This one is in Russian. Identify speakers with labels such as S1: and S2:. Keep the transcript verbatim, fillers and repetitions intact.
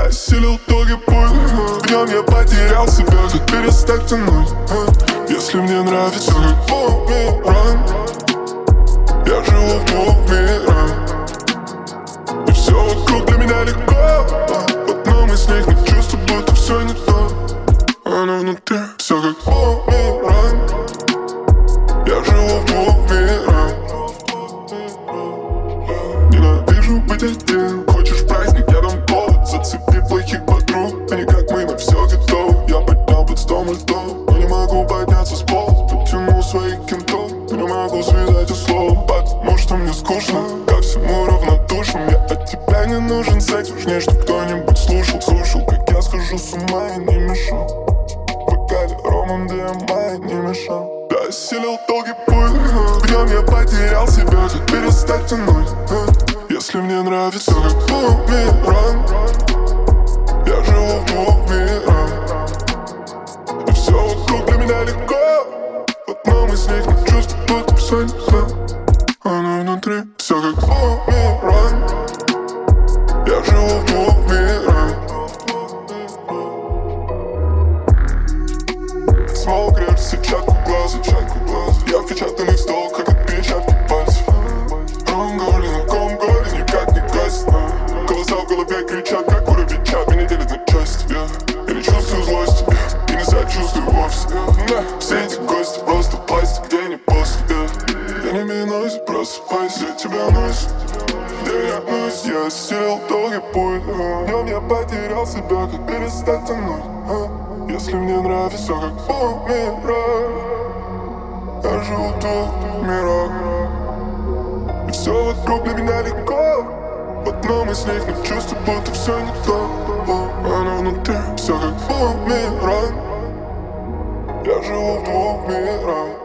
S1: Я осилил долгий путь, в нем я потерял себя. Как перестать тянуть, если мне нравится как бумеранг. Я живу в двух мирах, и все вокруг для меня легко. В одном из них не чувствую, будто все не то. Оно внутри, все как бумеранг. Я живу в двух мирах. Ненавижу быть один. Хочешь праздник, я дам повод. Зацепи плохих подруг, они как мы на все готовы. Я поднял под стол льдов, но не могу подняться с пола. Подтянул своих кентов, но не могу связать условия. Потому что мне скучно, ко всему равнодушен. Я от тебя не нужен секс, важнее, чтоб кто-нибудь слушал. Слушал, как я схожу с ума и не мешал. В вокале ромом ди эм ай не мешал. Я осилил долгий путь, в нем я потерял себя. Как перестать тянуть, если мне нравится как бумеранг. Я живу в двух мирах, и все вокруг для меня легко. В одном из них не чувствую, будто все не то. Оно внутри, все как бумеранг. Я живу в двух мирах. Смолк, режь сетчатку глаза, чайку глаза. Я впечатанный в стол, как отпечатки пальцев. В другом городе, на каком городе, никак не гость. Голоса в голове кричат, как уровень чат. Меня делят на части, я не чувствую злости, и не сочувствую вовсе. Все эти гости просто пластик, где не после. Я не минусь, просыпайся, тебя носит. Где меня носит, я осилил долгий путь. В нем я потерял себя, как перестать тянуть. Если мне нравится как бумеранг. Я живу в двух мирах, и все вокруг для меня легко. В одном из них не чувствую, будто все не то. Оно внутри, все как бумеранг. Я живу в двух мирах.